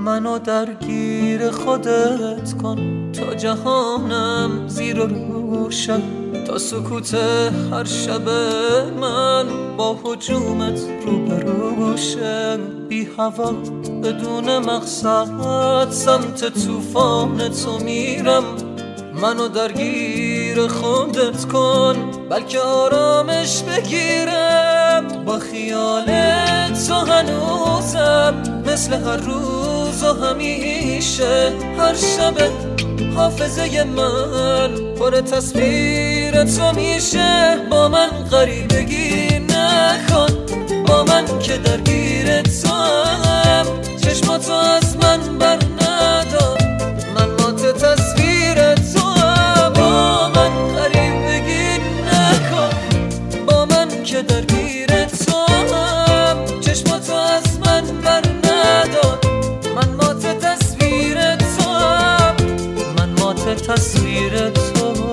منو درگیر خودت کن تا جهانم زیر و روشن، تا سکوت هر شب من با هجومت روبروشن. بی هوا بدون مقصد سمت طوفان تو میرم، منو درگیر خودت کن بلکه آرامش بگیرم. با خیال تو هنوزم مثل هر روز و همیشه، هر شب حافظه من پر تصویر تو میشه. با من غریبگی نکن، با من که درگیر تو هم، چشماتو از من بر ندار، من مات تصویر تو هم. با من غریبگی نکن، با من که درگیر تو هم، چشماتو از من بر ندار، من مات تصویر تو هم، من مات تصویر تو هم.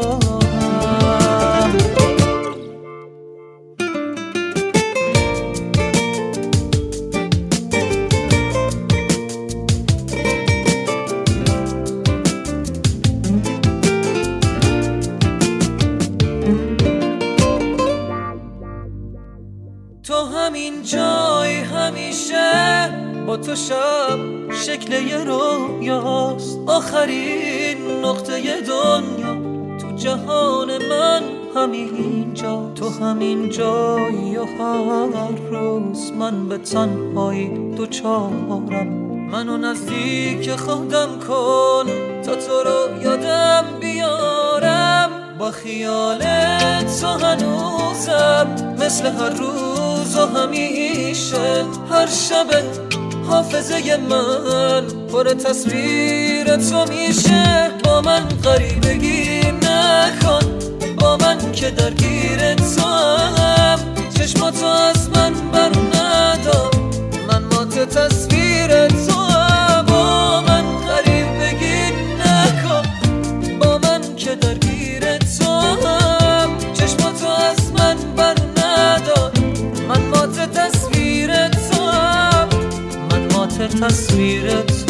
تو همین جای همیشه، با تو شب شکل یه رویاست، آخرین نقطه دنیا تو جهان من همین جا. تو همین جایی و هر روز من به تنهایی دوچارم، منو نزدیک خودم کن تا تو رو یادم بیارم. با خیال تو هنوزم مثل هر روز و همیشه، هر شب حافظه من پر تصویر تو میشه. با من غریبگی نکن، با من که درگیر تو هم، چشماتو از من بر ندار، من مات تصویر تو هم. با من غریبگی نکن، با من که درگیر تو هم، چشماتو از من بر ندار، من مات تصویر تو هم، من مات تصویر تو.